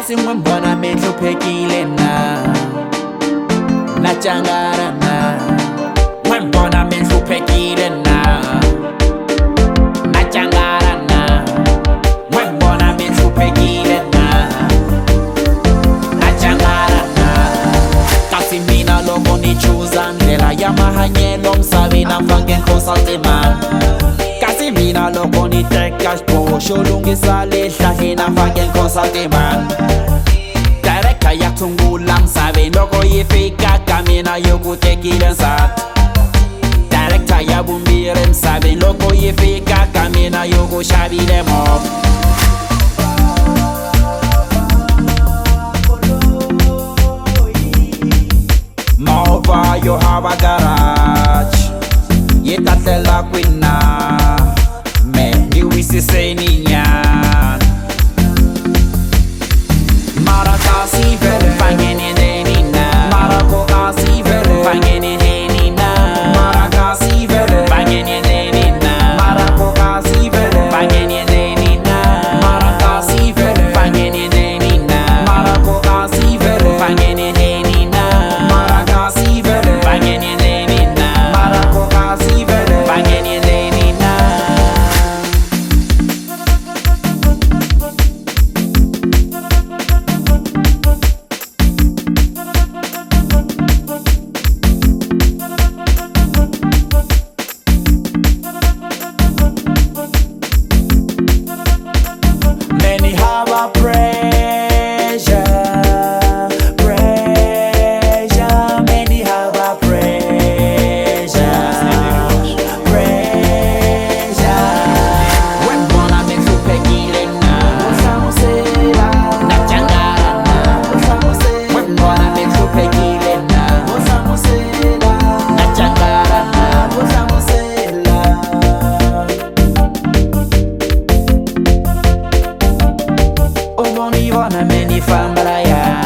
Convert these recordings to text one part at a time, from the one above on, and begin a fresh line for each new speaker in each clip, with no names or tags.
kasi mwembona mehluphekile na nachangara na mwembona mehluphekile na nachangara na mwembona mehluphekile na nachangara na kasi mina loko ni chuza ndlela ya mahanyelo msaveni mfange nkosate man kasi mina loko ni teka xiphoxo lunghisa lehlahle na mfange nkosate man Director ya tungula msaveni loko yi fika ka mina yo ku tekile nsati Director ya vumbirhi msaveni loko yi fika ka mina yo ku xavile movha movha yo hava garage yi ta tlela kwina me ni wisiseni nyana mara kasi vele fangeni denina mara ko kasi vele fangeni denina mara kasi vele fangeni denina mara ko kasi vele fangeni denina mara kasi vele fangeni denina mara ko kasi vele fangeni denina mara kasi vele fangeni denina mara ko kasi vele fangeni denina Many have a pressure, pressure. Many have a pressure, pressure. When bona mehluphekile na usamusela nachangara na usamusela. When bona mehluphekile na usamusela nachangara na usamusela. Uboni bona meni fambala ya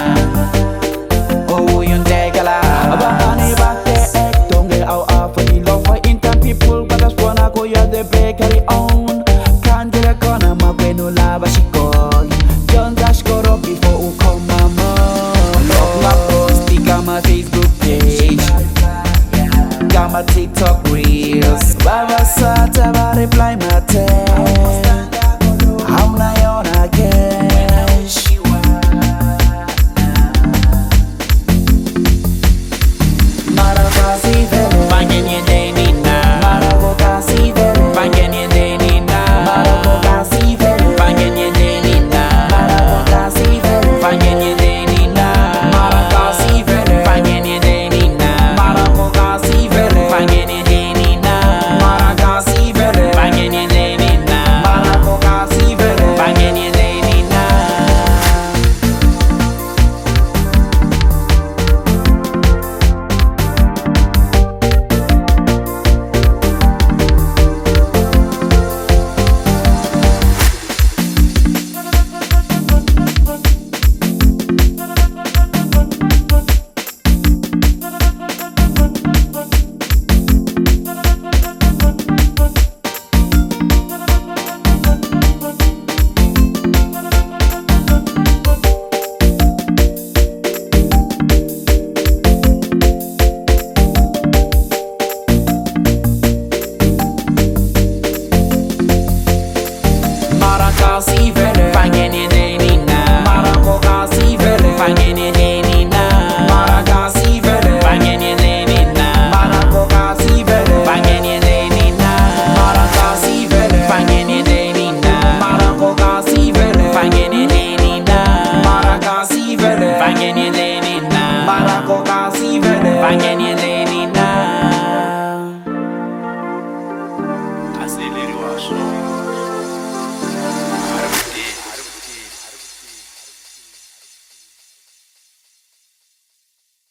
Uyun tegala Abahani bake ek Donge au afani love for intan people Batas pona ko ya de play carry on Kandila kona makwenu laba shikol John Dash koro before ukoma mo Love my post got my Facebook page Got my TikTok reels Baba sata ba reply my text I'm not on again Kasi vele fangeni denina mara ko kasi vele fangeni denina mara kasi vele fangeni denina mara ko kasi vele fangeni denina mara kasi vele fangeni denina mara ko kasi vele fangeni denina mara kasi vele fangeni denina mara ko kasi vele fangeni denina
Acelere o acho